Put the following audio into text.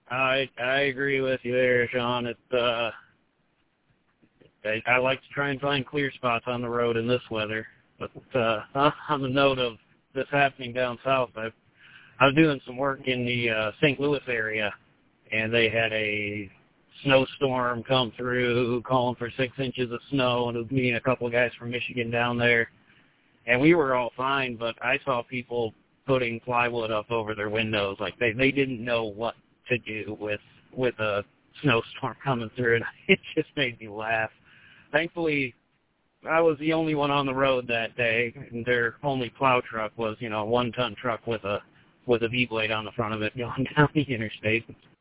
I agree with you there, Sean. I like to try and find clear spots on the road in this weather. But on the note of this happening down south, I was doing some work in the St. Louis area, and they had a snowstorm come through, calling for 6 inches of snow, and it was me and a couple of guys from Michigan down there. And we were all fine, but I saw people putting plywood up over their windows. Like, they didn't know what to do with a snowstorm coming through, and it just made me laugh. Thankfully, I was the only one on the road that day, and their only plow truck was, a 1-ton truck with a V-blade on the front of it going down the interstate.